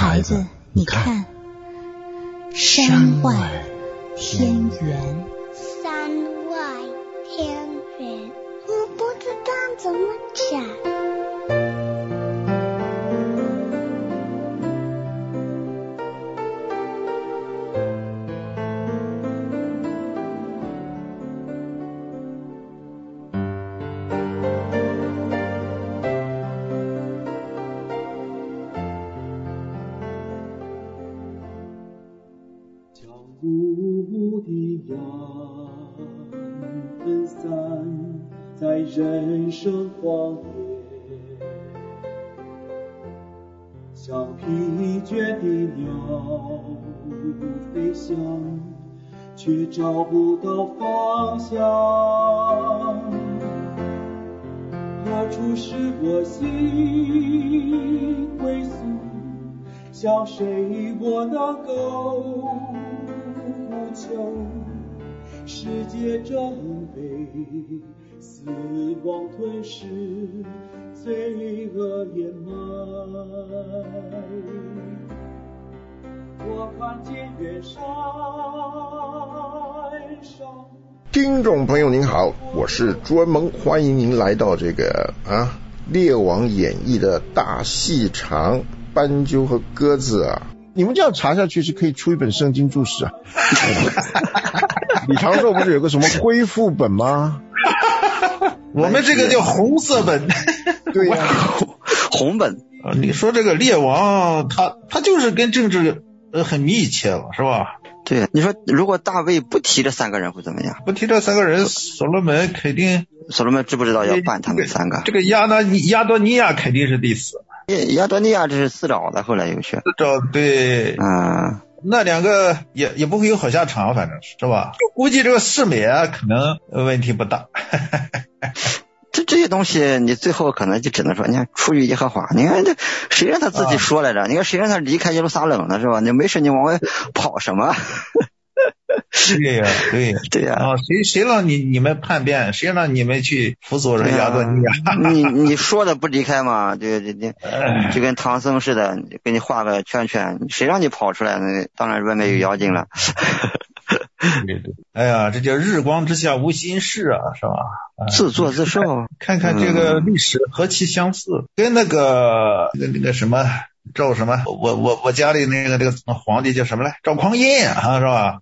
孩子，你看，山外天圆。 山外天圆，我不知道怎么讲。 雾的阳分散在人生荒野，像疲倦的鸟飞翔，却找不到方向。何处是我心归宿？向谁我能够求？世界正被死亡吞噬，罪恶掩埋。我看见远山上。 听众朋友您好，我是朱文萌，欢迎您来到这个列王演义的大戏场。斑鸠和鸽子啊，你们这样查下去是可以出一本圣经注释啊。李长寿不是有个什么恢复本吗？ 我们这个叫红色本。 对呀、 红本。 你说这个列王他就是跟政治很密切了，是吧？ 对，你说如果大卫不提这三个人会怎么样？ 不提这三个人，所罗门肯定。 所罗门知不知道要办他们三个？ 这个亚多尼亚肯定是第四。 亚多尼亚这是自找的，后来又去。 自找，对。那两个也不会有好下场，反正是吧？估计这个世美啊，可能问题不大。 这些东西你最后可能就只能说，你看出于耶和华，你看这谁让他自己说来着？你看谁让他离开耶路撒冷了，是吧？你没事你往外跑什么？ 对呀， 对呀。 谁让你们叛变？谁让你们去辅佐这亚多尼亚？ 你说的不离开嘛？就跟唐僧似的，给你画个圈圈，谁让你跑出来呢？当然外面有妖精了。 对，哎呀，这叫日光之下无心事啊，是吧？ 自作自受。 看看这个历史何其相似，跟那个什么赵什么，我家里这个皇帝叫什么来？赵匡胤啊，是吧？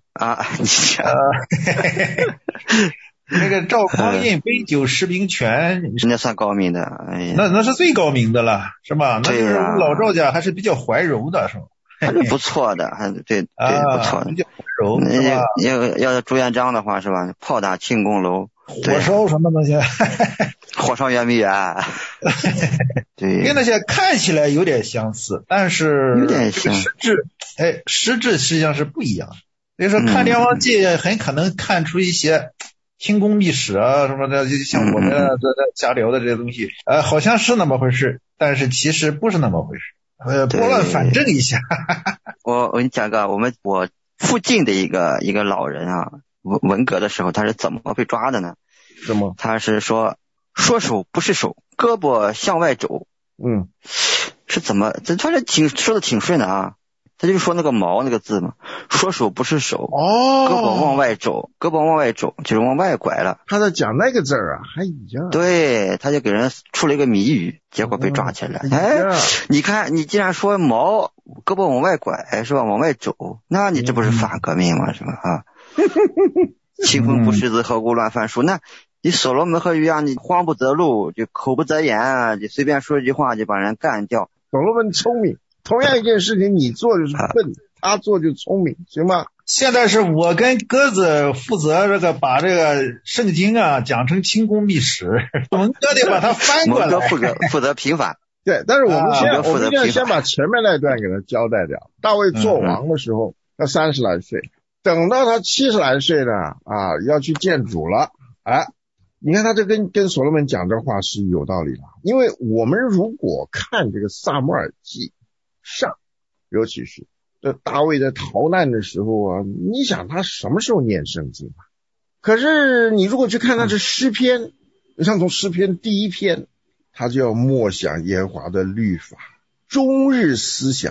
那个赵匡胤杯酒释兵权， 那算高明的。哎呀， 那是最高明的了，是吧？那就是老赵家还是比较怀柔的，是吧？ 还是不错的，还是对不错的。 比较怀柔，是吧？ 要是朱元璋的话，是吧？炮打庆功楼， 火烧什么东西？ 火烧圆明园。对， 跟那些看起来有点相似，但是有点像实质实际上是不一样的。所以说看《列王纪》很可能看出一些清宫秘史啊什么的，就像我们这瞎聊的这些东西，好像是那么回事，但是其实不是那么回事。拨乱反正一下。 我跟你讲个，我附近的一个老人啊，文革的时候他是怎么被抓的呢？ 怎么？ 他是说手不是手，胳膊向外肘。是怎么？他这说的挺顺的啊。他就说那个毛那个字嘛，说手不是手，胳膊往外肘就是往外拐了。 他在讲那个字啊，哎呀， 对，他就给人出了一个谜语，结果被抓起来了。你看，你既然说毛胳膊往外拐是吧，往外肘，那你这不是反革命吗？是吧？清风不识字，何故乱翻书？那你所罗门和约翰，你慌不择路，就口不择言啊，就随便说一句话就把人干掉。 所罗门聪明。同样一件事情，你做就是笨，他做就聪明，行吗？ 现在是我跟鸽子负责把这个圣经啊讲成清宫秘史，我们哥得把它翻过来。 负责平反。 对，但是我们先把前面那段给他交代掉。大卫做王的时候，他30来岁，等到他70来岁呢，要去见主了，你看他这跟所罗门讲这话是有道理的，因为我们如果看这个撒母耳记上，尤其是这大卫在逃难的时候啊，你想他什么时候念圣经啊？可是你如果去看他这诗篇，像从诗篇第1篇，他就要默想耶和华的律法，终日思想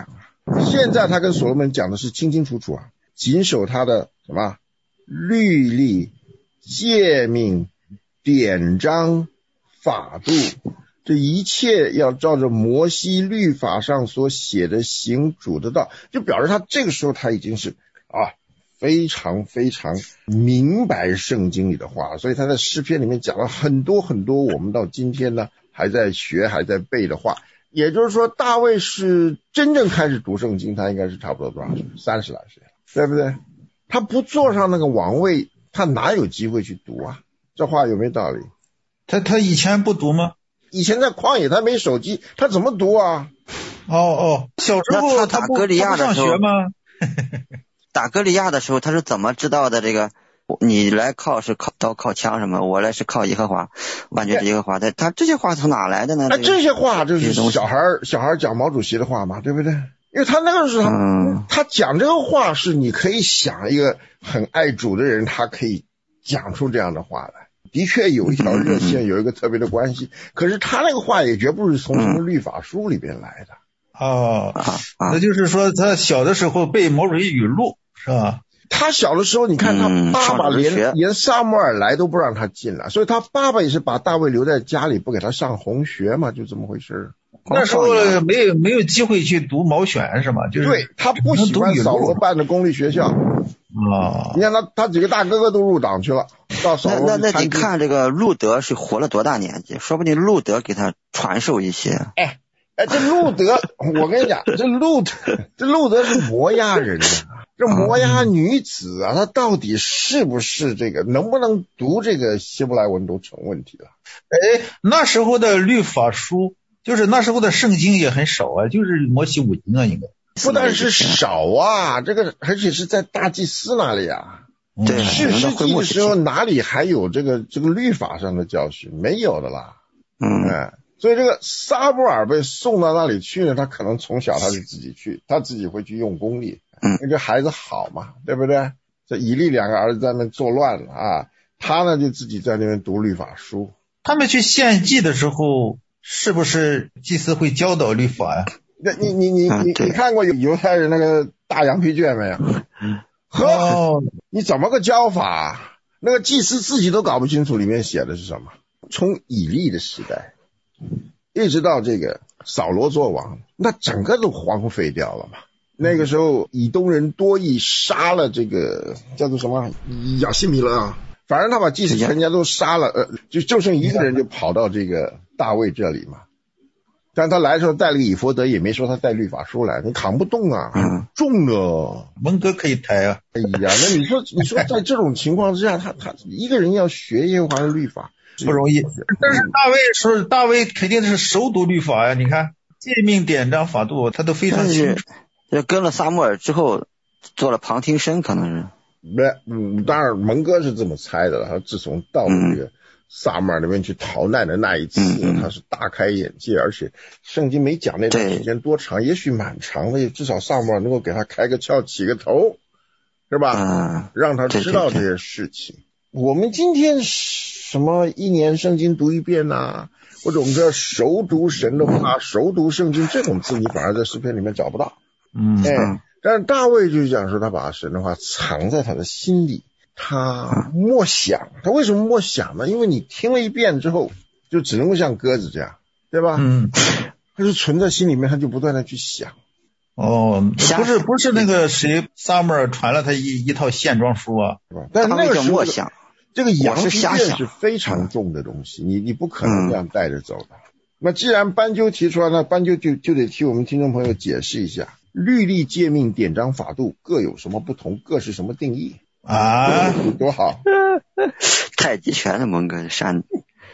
现在他跟所罗门讲的是清清楚楚啊，谨守他的什么律例、诫命、典章、法度，这一切要照着摩西律法上所写的行主的道，就表示他这个时候他已经是非常非常明白圣经里的话，所以他在诗篇里面讲了很多很多我们到今天呢还在学还在背的话。也就是说大卫是真正开始读圣经，他应该是差不多多少岁？30来岁，对不对？他不坐上那个王位，他哪有机会去读啊？这话有没有道理？ 他以前不读吗？ 以前在旷野他没手机，他怎么读啊？ 小时候他打歌利亚的时候上学吗？ 打歌利亚的时候他是怎么知道的？这个你来靠是靠刀靠枪什么，我来是靠耶和华，万军之耶和华。他这些话从哪来的呢？ 这些话就是小孩讲毛主席的话嘛，对不对？因为他那个时候他讲这个话是你可以想一个很爱主的人，他可以讲出这样的话来，的确有一条热线，有一个特别的关系。可是他那个话也绝不是从什么律法书里边来的。 那就是说他小的时候背某种语录是吧？ 他小的时候你看他爸爸连撒母耳来都不让他进来，所以他爸爸也是把大卫留在家里，不给他上红学嘛，就这么回事。 那时候没有机会去读毛选是吗？就是对，他不喜欢扫罗办的公立学校你看他几个大哥哥都入党去了，到扫罗那你看这个路德是活了多大年纪？说不定路德给他传授一些。 这路德我跟你讲，这路德是摩押人这摩押女子啊，她到底是不是这个能不能读这个希伯来文都成问题了。 那时候的律法书就是那时候的圣经也很少啊，就是摩西五经啊，应该不但是少啊，这个而且是在大祭司那里啊。 对， 士师记的时候哪里还有这个律法上的教训？没有的啦。所以这个撒母耳被送到那里去呢，他可能从小他就自己去，他自己会去用功力，因为这孩子好嘛，对不对？这以利两个儿子在那边作乱了啊，他呢就自己在那边读律法书。 他们去献祭的时候，是不是祭司会教导律法呀？ 那你看过犹太人那个大羊皮卷没有？你怎么个教法？那个祭司自己都搞不清楚里面写的是什么。从以利的时代一直到这个扫罗作王，那整个都荒废掉了嘛。那个时候以东人多益杀了这个叫做什么亚西米勒啊，反正他把祭司全家都杀了，就剩一个人就跑到这个大卫这里嘛。但他来的时候带了个以弗得，也没说他带律法书来，你扛不动啊，重的。 蒙哥可以抬啊。 那你说在这种情况之下，他一个人要学耶和华的律法不容易。但是大卫肯定是熟读律法呀，你看诫命典章法度他都非常清楚。 跟了撒母耳之后做了旁听生，可能是。 当然蒙哥是这么猜的了。他自从到这个撒母耳那边去逃难的那一次，他是大开眼界，而且圣经没讲那段时间多长，也许蛮长的，至少撒母耳能够给他开个窍起个头，是吧？让他知道这些事情。我们今天什么一年圣经读一遍啊，或者我们叫熟读神的话，熟读圣经，这种字你反而在诗篇里面找不到。但是大卫就讲说他把神的话藏在他的心里，他默想。他为什么默想呢？因为你听了一遍之后就只能够像鸽子这样，对吧？他就存在心里面，他就不断的去想。 不是那个谁撒母耳传了他一套线装书啊， 但是那个时候默想这个羊皮卷是非常重的东西，你不可能这样带着走的。那既然斑鸠提出来，那斑鸠就得替我们听众朋友解释一下，律例诫命典章法度各有什么不同，各是什么定义啊？多好！ 太极拳的蒙哥善，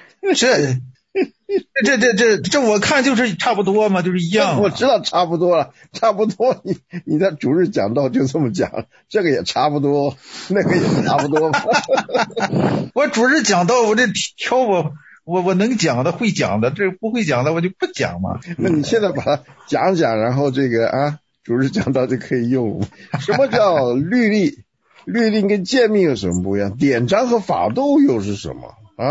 这我看就是差不多嘛，就是一样。 我知道差不多了，差不多。你在主日讲道就这么讲，这个也差不多，那个也差不多。 我主日讲道，我这挑我能讲的会讲的，这不会讲的我就不讲嘛。 那你现在把它讲讲，然后这个主日讲道就可以用。什么叫律例？律例跟诫命有什么不一样？典章和法度又是什么啊？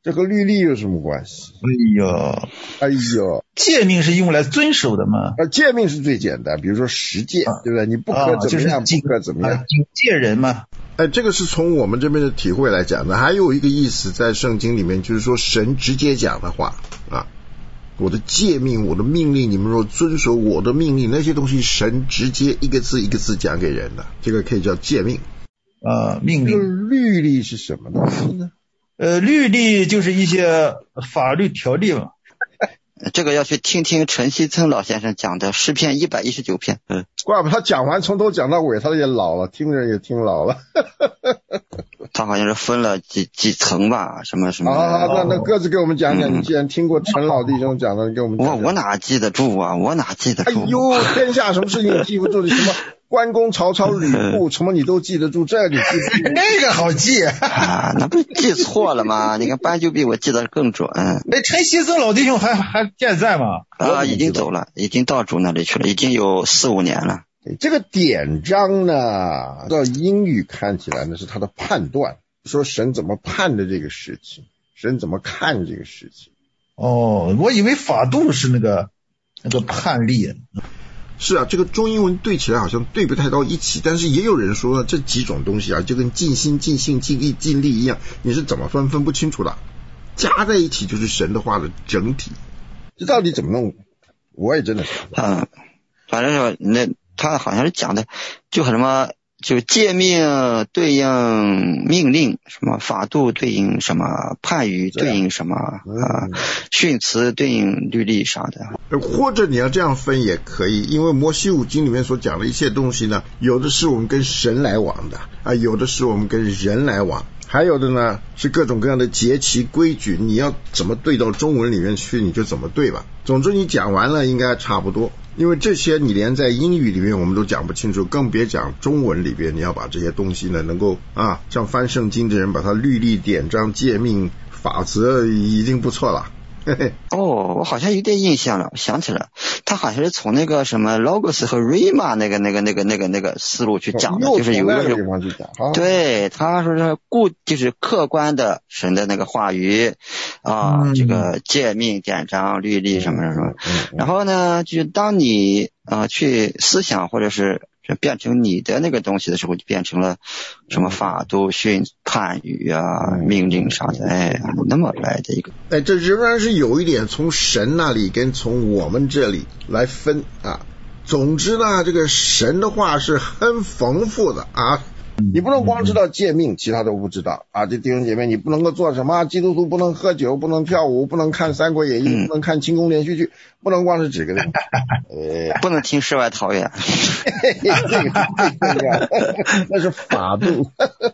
这和律例有什么关系？哎呦， 诫命是用来遵守的嘛？ 诫命是最简单，比如说十诫，对不对？你不可怎么样，不可怎么样， 警戒人嘛。 这个是从我们这边的体会来讲的。还有一个意思在圣经里面，就是说神直接讲的话啊，我的诫命，我的命令，你们若遵守我的命令，那些东西神直接一个字一个字讲给人的，这个可以叫诫命。 命令。 律例是什么东西呢？ 律例就是一些法律条例嘛。 这个要去听听陈锡曾老先生讲的诗篇119篇。 怪不得他讲完从头讲到尾，他也老了，听着也听老了。 他好像是分了几层吧，什么。 那各自给我们讲讲，你既然听过陈老弟兄讲的，你给我们讲讲。 我哪记得住啊？哎呦，天下什么事情你记不住的？什么关公、曹操、吕布，什么你都记得住，这你记不住？ 那个好记啊，那不是记错了吗？你看班就比我记得更准。 那陈锡曾老弟兄还健在吗？ 已经走了，已经到主那里去了，已经有4-5年了。 这个典章呢，到英语看起来呢是他的判断，说神怎么判的这个事情，神怎么看这个事情。 我以为法度是那个判例。 是啊，这个中英文对起来好像对不太到一起，但是也有人说这几种东西啊，就跟尽心、尽性、尽意、尽力一样，你是怎么分不清楚的，加在一起就是神的话的整体。这到底怎么弄？我也真的是反正那他好像是讲的就什么，就诫命对应命令，什么法度对应什么，判语对应什么训词对应律例啥的。 或者你要这样分也可以，因为摩西五经里面所讲的一切东西呢，有的是我们跟神来往的有的是我们跟人来往，还有的呢是各种各样的节期规矩，你要怎么对到中文里面去你就怎么对吧。总之你讲完了应该差不多，因为这些你连在英语里面我们都讲不清楚，更别讲中文里边，你要把这些东西呢能够像翻圣经的人把它律例、典章、诫命、法则已经不错了。 我好像有点印象了，我想起来他好像是从那个什么 logos 和 rhema 那个思路去讲的，就是有一个地方去讲。对，他说是就是客观的神的那个话语这个诫命、典章、律例什么什么。然后呢，就是当你去思想或者是变成你的那个东西的时候，就变成了什么法度、训、判语命令啥的，那么来的一个。 这仍然是有一点从神那里跟从我们这里来分总之呢，这个神的话是很丰富的你不能光知道诫命，其他都不知道这弟兄姐妹，你不能够做什么？基督徒不能喝酒，不能跳舞，不能看三国演义，不能看清宫连续剧，不能光是指个不能听世外桃源。 这个最重要，那是法度。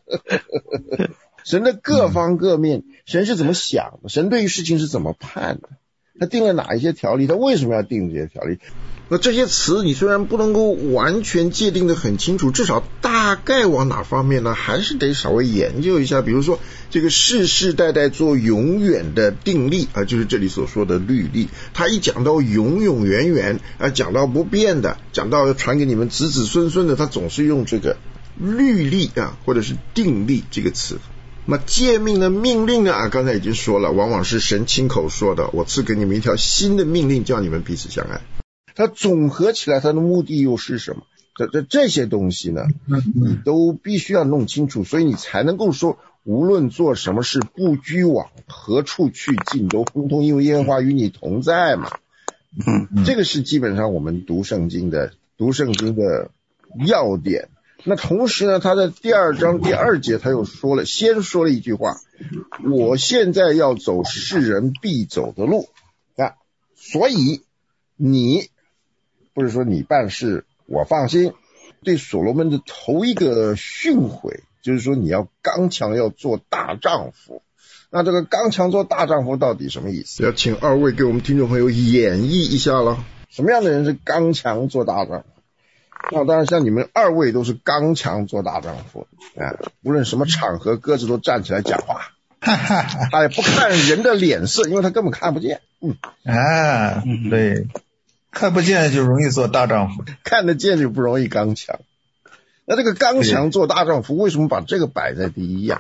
神的各方各面，神是怎么想的？神对于事情是怎么判的？他定了哪一些条例？他为什么要定这些条例？那这些词你虽然不能够完全界定的很清楚，至少大概往哪方面呢，还是得稍微研究一下。比如说这个世世代代做永远的定例就是这里所说的律例，他一讲到永永远远讲到不变的，讲到传给你们子子孙孙的，他总是用这个律例或者是定例这个词。那么诫命的命令呢刚才已经说了，往往是神亲口说的，我赐给你们一条新的命令，叫你们彼此相爱。它总合起来它的目的又是什么？这些东西呢你都必须要弄清楚，所以你才能够说无论做什么事，不拘往何处去，尽都亨通，因为耶和华与你同在嘛。这个是基本上我们读圣经的要点。那同时呢，他在第2章第2节他又先说了一句话，我现在要走世人必走的路所以你不是说你办事我放心。对所罗门的头一个训诲就是说你要刚强，要做大丈夫。那这个刚强做大丈夫到底什么意思？要请二位给我们听众朋友演绎一下了。什么样的人是刚强做大丈夫？那当然像你们二位都是刚强做大丈夫无论什么场合各自都站起来讲话他也不看人的脸色，因为他根本看不见对，看不见就容易做大丈夫， 看得见就不容易刚强。那这个刚强做大丈夫为什么把这个摆在第一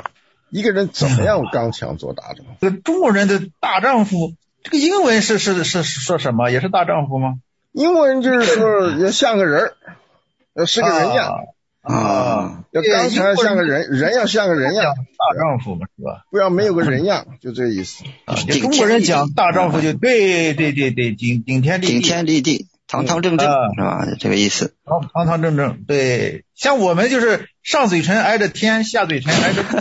一个人怎么样刚强做大丈夫？ 这个中国人的大丈夫，这个英文是说什么？也是大丈夫吗？ 英文就是说要像个人，要是个人样要刚强像个人，人要像个人样， 大丈夫嘛，是吧？ 不要没有个人样，就这个意思。 中国人讲大丈夫就对，顶天立地， 堂堂正正，是吧？这个意思。 堂堂正正，对。像我们就是上嘴唇挨着天，下嘴唇挨着地。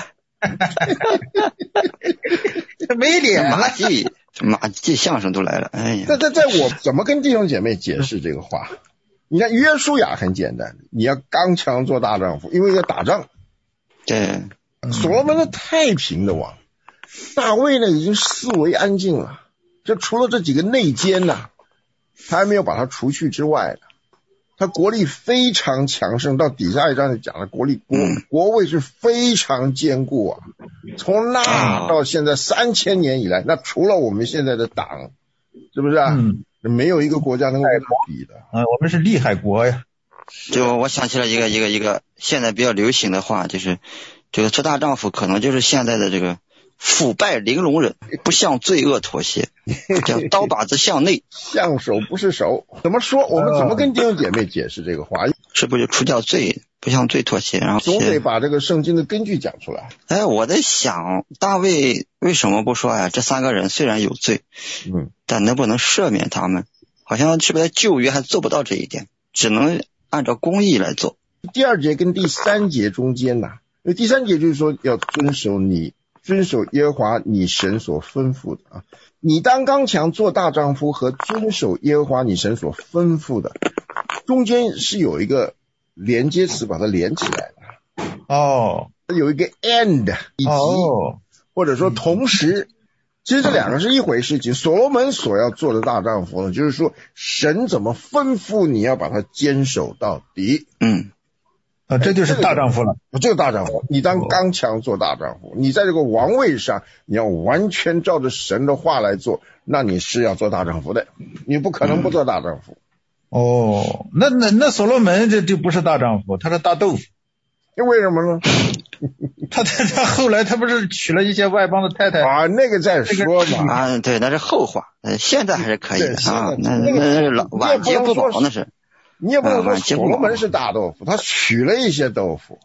没脸。 马季相声都来了，哎呀！ 在我怎么跟弟兄姐妹解释这个话？你看约书亚很简单，你要刚强做大丈夫，因为要打仗。 对， 所罗门是太平的王，大卫呢已经四围安静了，这除了这几个内奸呢，他还没有把他除去之外呢，他国力非常强盛，到底下一章就讲了国位是非常坚固啊。从那到现在3000年以来，那除了我们现在的党，是不是啊？没有一个国家能够跟他比的。 我们是厉害国呀。 就我想起了一个现在比较流行的话，就是这个做大丈夫可能就是现在的这个腐败零容忍，不向罪恶妥协，叫刀把子向内， 向手不是手。怎么说？我们怎么跟弟兄姐妹解释这个话？ 是不是就除掉罪，不向罪妥协？然后总得把这个圣经的根据讲出来。 我在想，大卫为什么不说呀？这3个人虽然有罪，但能不能赦免他们？好像是不是在旧约还做不到这一点，只能按照公义来做。 第2节跟第3节中间呢，因为第3节就是说要遵守耶和华你神所吩咐的啊，你当刚强做大丈夫和遵守耶和华你神所吩咐的，中间是有一个连接词把它连起来的。有一个 and 以及或者说同时，其实这2个是一回事情。所罗门所要做的大丈夫呢，就是说神怎么吩咐你要把它坚守到底。 这就是大丈夫了。 这个大丈夫，你当刚强做大丈夫，你在这个王位上，你要完全照着神的话来做，那你是要做大丈夫的，你不可能不做大丈夫。 那所罗门这就不是大丈夫，他是大豆腐。 为什么呢？ 他后来他不是娶了一些外邦的太太啊？那个再说嘛。 对，那是后话。现在还是可以的啊。那是晚节不保那是。 你也不能说所罗门是大豆腐，他取了一些豆腐。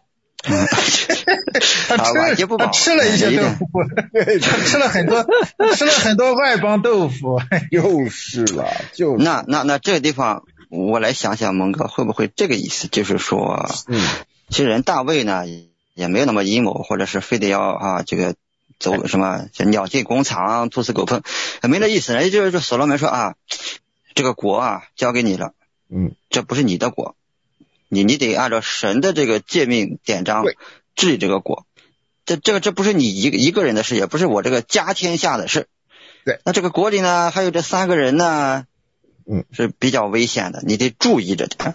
他吃了一些豆腐，他吃了很多外邦豆腐。 就是了，就是。 那这个地方我来想想，蒙哥会不会这个意思，就是说，其实人大卫呢也没有那么阴谋，或者是非得要这个走什么鸟尽弓藏、兔死狗烹，没那意思。人家就是说所罗门说这个国交给你了。这不是你的国，你得按照神的这个诫命典章治理这个国。这不是你一个人的事，也不是我这个家天下的事。 对， 那这个国里呢，还有这3个人呢，是比较危险的，你得注意着点。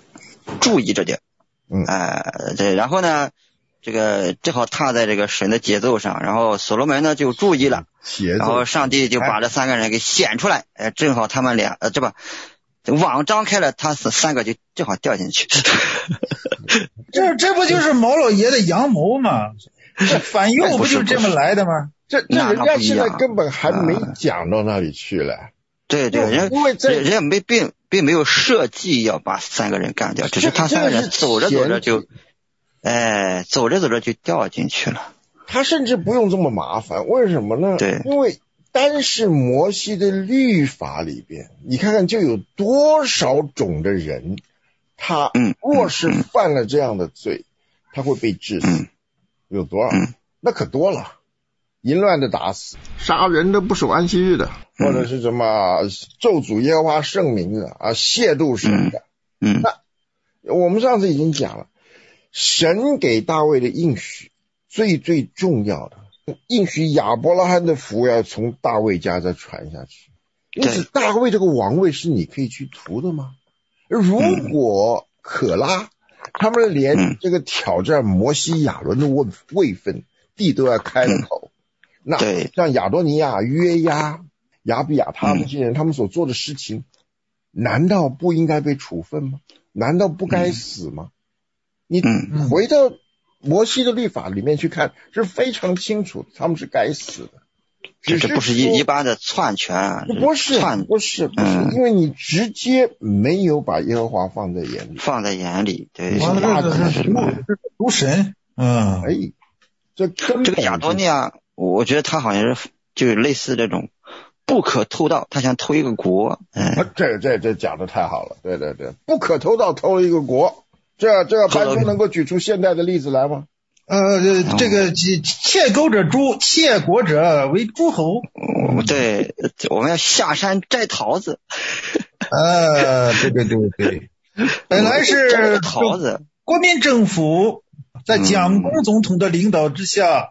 对，然后呢，这个正好踏在这个神的节奏上，然后所罗门呢就注意了，然后上帝就把这3个人给显出来，正好他们俩这吧。网张开了，他3个就正好掉进去。 这不就是毛老爷的阳谋吗？这反右不就是这么来的吗？ 这人家现在根本还没讲到那里去了。 对，人家并没有设计要把3个人干掉，只是他3个人走着走着就掉进去了。 他甚至不用这么麻烦，为什么呢？ 对， 因为单是摩西的律法里边，你看看就有多少种的人，他若是犯了这样的罪，他会被治死。有多少？那可多了。淫乱的打死，杀人的不守安息日的，或者是什么咒诅耶和华圣名的亵渎神的。那我们上次已经讲了，神给大卫的应许最重要的应许亚伯拉罕的福要从大卫家再传下去，因此大卫这个王位是你可以去图的吗？如果可拉他们连这个挑战摩西亚伦的位分地都要开了口，那像亚多尼亚、约押、亚比亚他们这些人他们所做的事情，难道不应该被处分吗？难道不该死吗？你回到摩西的律法里面去看是非常清楚，他们是该死的。 这不是一般的篡权啊！ 不是，因为你直接没有把耶和华放在眼里， 对， 这是毒神， 这个亚多尼亚，我觉得他好像是就是类似这种不可偷盗，他想偷一个国。 这讲的太好了，对，不可偷盗偷了一个国，这班主能够举出现代的例子来吗？ 这个窃狗者诛，窃国者为诸侯。 对，我们要下山摘桃子。 对，本来是桃子。 国民政府在蒋公总统的领导之下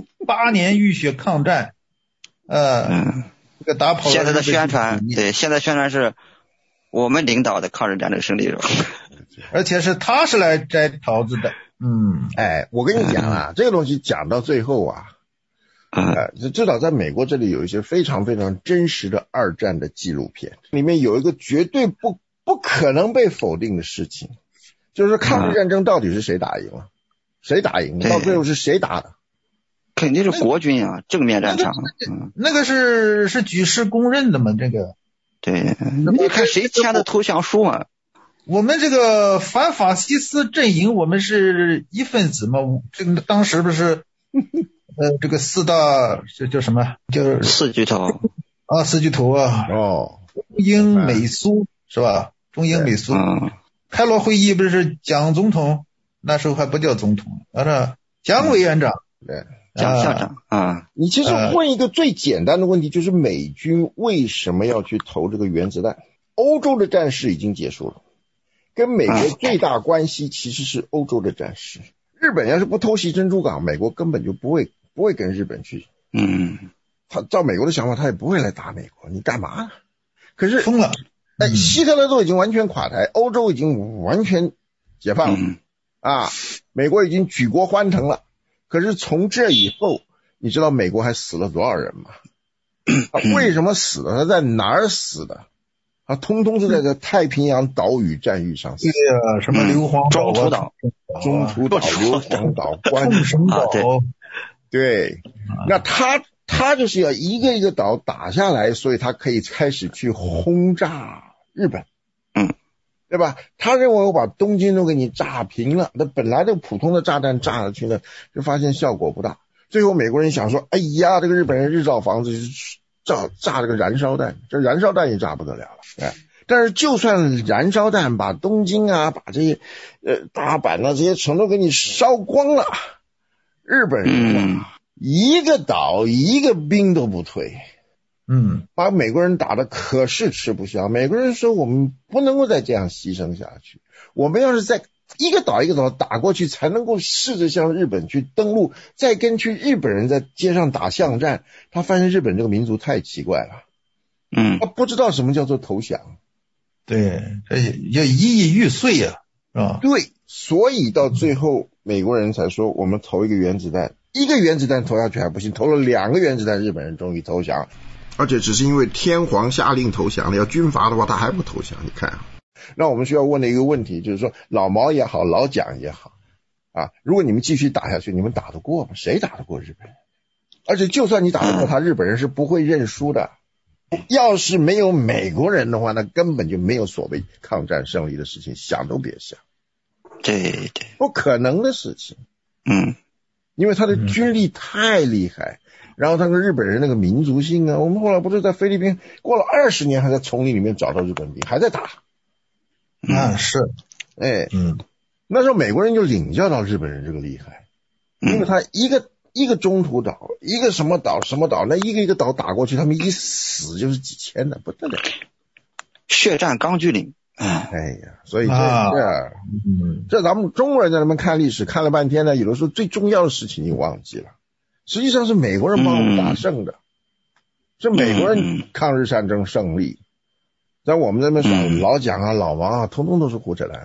，8年浴血抗战。这个打跑了。 现在的宣传，对，现在宣传是我们领导的抗日战争胜利了。 而且是他是来摘桃子的。 我跟你讲啊，这个东西讲到最后啊，至少在美国这里有一些非常非常真实的二战的纪录片，里面有一个绝对不可能被否定的事情，就是抗日战争到底是谁打赢了，谁打赢了，到最后是谁打的？ 肯定是国军啊，正面战场。 那个是举世公认的嘛，这个。 对，你看谁签的投降书嘛？ 我们这个反法西斯阵营，我们是一分子嘛。这个当时不是，这个四大叫什么？就是四巨头啊，四巨头啊。中英美苏是吧？中英美苏。开罗会议不是蒋总统，那时候还不叫总统，蒋委员长。 对，蒋校长啊。 你其实问一个最简单的问题，就是美军为什么要去投这个原子弹？欧洲的战事已经结束了。跟美国最大关系其实是欧洲的战事。日本要是不偷袭珍珠港，美国根本就不会跟日本去。他照美国的想法，他也不会来打美国，你干嘛呢？可是疯了。 希特勒都已经完全垮台，欧洲已经完全解放了。美国已经举国欢腾了。可是从这以后，你知道美国还死了多少人吗？为什么死的？他在哪儿死的？他通通是在这太平洋岛屿战役上死。 对呀，什么硫磺中途岛、 硫磺岛、关神岛。 对，那他就是要一个一个岛打下来，所以他可以开始去轰炸日本。对吧？他认为我把东京都给你炸平了，那本来这普通的炸弹炸下去呢，就发现效果不大。最后美国人想说，哎呀，这个日本人日造房子炸这个燃烧弹，这燃烧弹也炸不得了了。但是就算燃烧弹把东京啊，把这些大阪啊这些城都给你烧光了，日本人一个岛一个兵都不退。把美国人打得可是吃不消。美国人说我们不能够再这样牺牲下去，我们要是在一个岛一个岛打过去，才能够试着向日本去登陆，再跟去日本人在街上打巷战。他发现日本这个民族太奇怪了，他不知道什么叫做投降。 对，这要一亿玉碎呀，是吧？ 对，所以到最后美国人才说我们投一个原子弹，一个原子弹投下去还不行，投了2个原子弹，日本人终于投降。而且只是因为天皇下令投降了，要军阀的话他还不投降。你看那我们需要问的一个问题就是说，老毛也好，老蒋也好如果你们继续打下去，你们打得过吗？谁打得过日本人？而且就算你打得过他，日本人是不会认输的。要是没有美国人的话，那根本就没有所谓抗战胜利的事情，想都别想。 对， 不可能的事情。因为他的军力太厉害，然后他跟日本人那个民族性啊，我们后来不是在菲律宾过了20年还在丛林里面找到日本兵，还在打。 是。 那时候美国人就领教到日本人这个厉害，因为他一个中途岛，一个什么岛，那一个一个岛打过去，他们一死就是几千的，不得了。 血战钢锯岭。 所以这咱们中国人在那边看历史看了半天呢，有的时候最重要的事情你忘记了，实际上是美国人帮我们打胜的，是美国人抗日战争胜利。在我们这边说老蒋啊老王啊通通都是胡扯淡。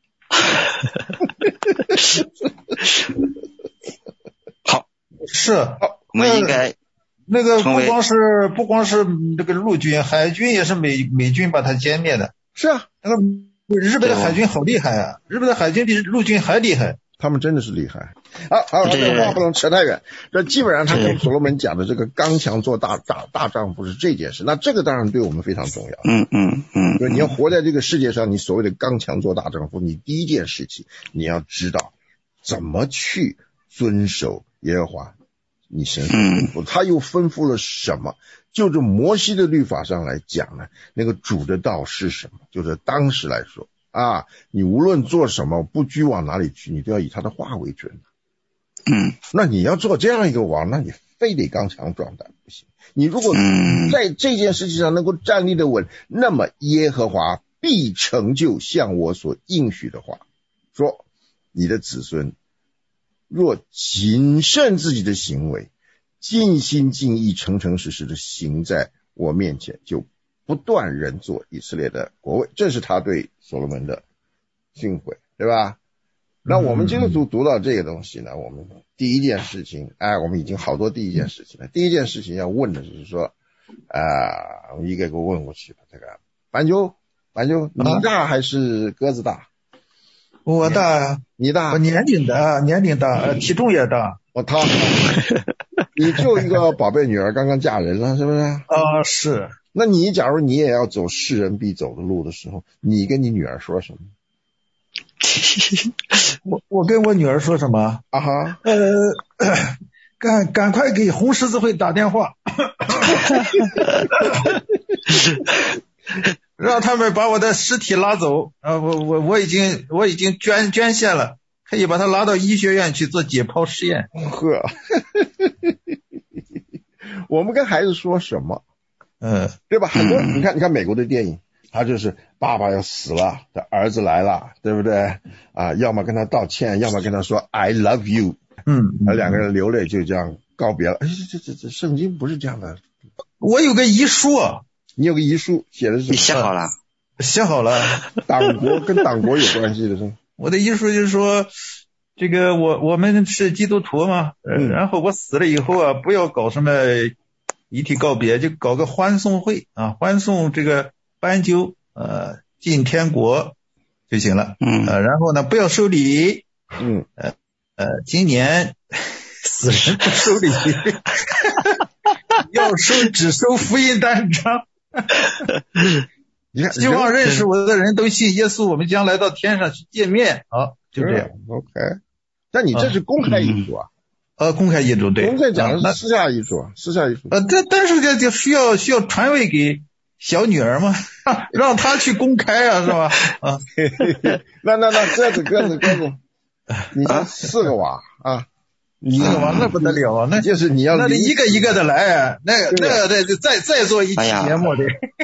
好， 是我们应该那个不光是这个陆军，海军也是美军把它歼灭的。 是啊， 那个日本的海军好厉害啊，日本的海军比陆军还厉害。 他们真的是厉害。好，这话不能扯太远。这基本上他跟所罗门讲的这个刚强做大丈夫是这件事，那这个当然对我们非常重要。就你要活在这个世界上，你所谓的刚强做大丈夫，你第一件事情你要知道怎么去遵守耶和华你神所吩咐，他又吩咐了什么？就这摩西的律法上来讲呢，那个主的道是什么？就是当时来说啊，你无论做什么，不拘往哪里去，你都要以他的话为准。那你要做这样一个王，那你非得刚强壮胆不行。你如果在这件事情上能够站立的稳，那么耶和华必成就像我所应许的话，说你的子孙若谨慎自己的行为，尽心尽意诚诚实实的行在我面前，就不断人做以色列的国位。这是他对所罗门的训诲，对吧？那我们基督徒读到这个东西呢，我们第一件事情，我们已经好多第一件事情了。第一件事情要问的就是说，我一个个问过去了。这个斑鸠，你大还是鸽子大？ 我大， 你大， 我年龄大，体重也大。 你就一个宝贝女儿刚刚嫁人了，是不是？ 是。 那你假如你也要走世人必走的路的时候，你跟你女儿说什么？ 我跟我女儿说什么？赶快给红十字会打电话，让他们把我的尸体拉走。我已经捐献了，可以把他拉到医学院去做解剖实验。 我们跟孩子说什么？对吧？很多你看美国的电影，他就是爸爸要死了，他儿子来了，对不对？要么跟他道歉，要么跟他说 I love you。两个人流泪就这样告别了。这圣经不是这样的。 我有个遗书。 你有个遗书写的是什么？ 你写好了。 党国跟党国有关系的是。 我的遗书就是说，这个我们是基督徒嘛，然后我死了以后不要搞什么遗体告别，就搞个欢送会欢送这个斑鸠进天国就行了。然后呢不要收礼。今年死人不收礼，要收只收福音单张。希望认识我的人都信耶稣，我们将来到天上去见面。就这样。 OK。但你这是公开遗嘱公开遗嘱，对。 我们在讲的是私下遗嘱。 但是这就需要传位给小女儿嘛，让她去公开是吧？ 那鸽子，你这4个娃 4个娃那不得了那就是你要那得一个一个的来，那个再做一期节目的。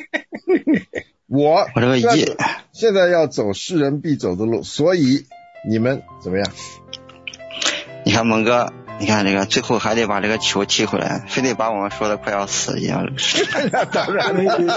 我这个现在要走世人必走的路，所以你们怎么样？ 你看猛哥，你看这个最后还得把这个球踢回来，非得把我们说的快要死一样。 当然，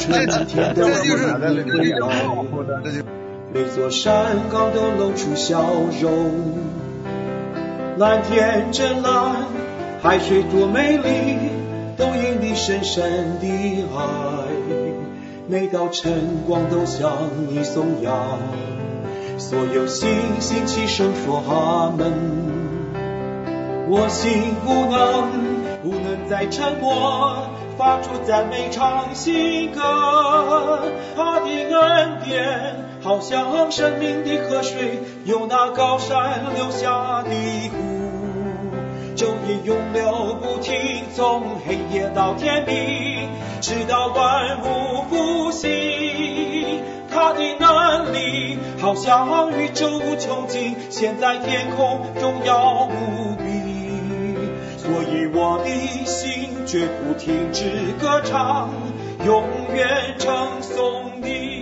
每座山岗都露出笑容，蓝天真蓝，海水多美丽，都因你深深的爱。每道晨光都向你颂扬，所有星星齐声说阿门。我心无能再沉默，发出赞美唱新歌。他的恩典好像生命的河水，由那高山流下的湖，昼夜永流不停，从黑夜到天明，直到万物复兴。他的能力好像宇宙无穷尽，现在天空荣耀无比。所以我的心绝不停止歌唱，永远称颂你。